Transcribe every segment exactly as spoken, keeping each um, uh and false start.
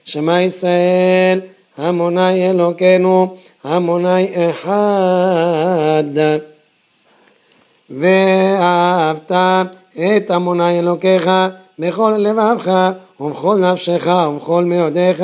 שמע ישראל, עמוני אלוקינו, עמוני אחד. ואהבת את עמוני אלוקיך בכל לבבך ובכל נפשך ובכל מאודיך,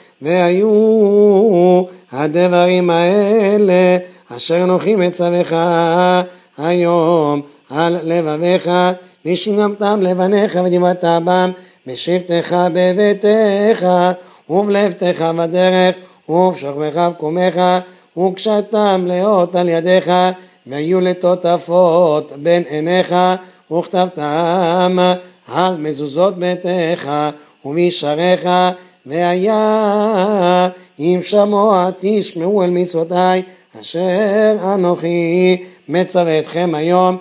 והיו הדברים האלה אשר אנוכי מצווך היום על לבביך, ושיננתם לבניך ודיברת בם בשבתך בביתך ובלבתך בדרך ובשוכבך ובקומך, וקשתם לאות על ידיך, והיו לטוטפות בין עיניך, וכתבתם על מזוזות ביתך ובישריך, והיה אם שמוע תשמעו אל מצוותיי אשר אנוכי מצווה אתכם היום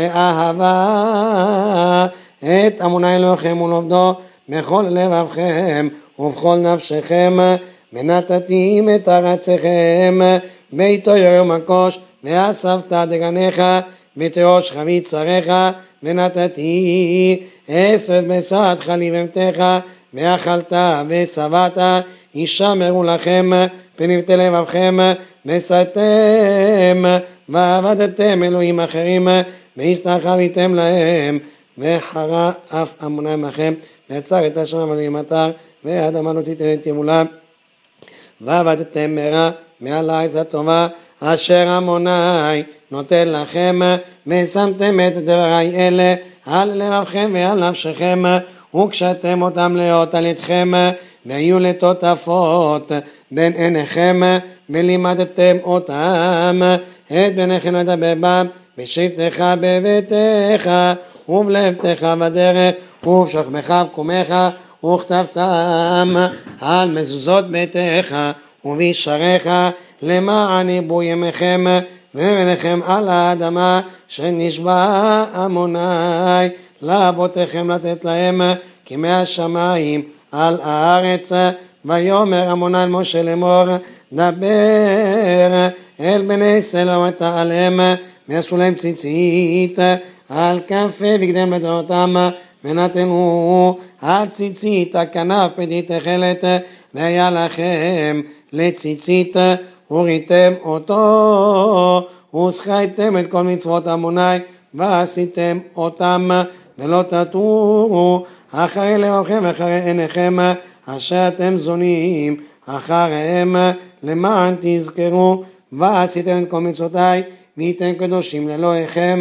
לאהבה את עמוני אלוהיכם ולעובדו בכל לבבכם ובכל נפשכם, ונתתים את ארצכם ביתו יום הקוש, ואספת דגניך בתירוש חבית שריך, ונתתי עשב בשדך לבהמתך, ואכלת ושבעת, ישמרו לכם פנבתי לבבכם, ושאתם ועבדתם אלוהים אחרים, והסתחוויתם להם, וחרה אף עמוני עמכם, ויצר את השם אלוהים אתר, והאדמה לא תיתן את ימולה, ועבדתם מרע מעל העץ הטובה אשר עמוני נותן לכם, ושמתם את דברי אלה על לבבכם ועל נפשכם, וקשתם אותם לאות על ידכם, והיו לטוטפות בין עיניכם, ולימדתם אותם את בניכם לדבר בם בשבתך בביתך ובלבתך בדרך ובשוכבך ובקומך, וכתבתם על מזוזות ביתך ובישריך, למען יבוא ימיכם ובניכם על האדמה שנשבע עמוני לאבותיכם לתת להם כמי השמיים על הארץ. ויאמר עמוני אל משה לאמור, דבר אל בני ישראל ואמרת עליהם, ויעשו להם ציצית על כנפי בגדיהם לדורותם, ונתנו הציצית הכנף פדי תכלת, והיה לכם לציצית, וריתם אותו, ושחייתם את כל מצוות עמוני, ועשיתם אותם, ולא תטורו אחרי לבבכם ואחרי עיניכם, אשר אתם זונים אחריהם, למען תזכרו, ועשיתם את כל מצוותיי, והייתם קדושים לאלוהיכם,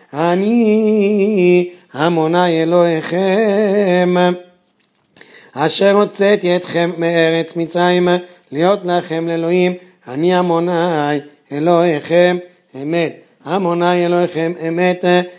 אני עמוני אלוהיכם, אשר הוצאתי אתכם מארץ מצרים, להיות לכם לאלוהים, אני עמוני אלוהיכם אמת. עמוני אלוהיכם אמת,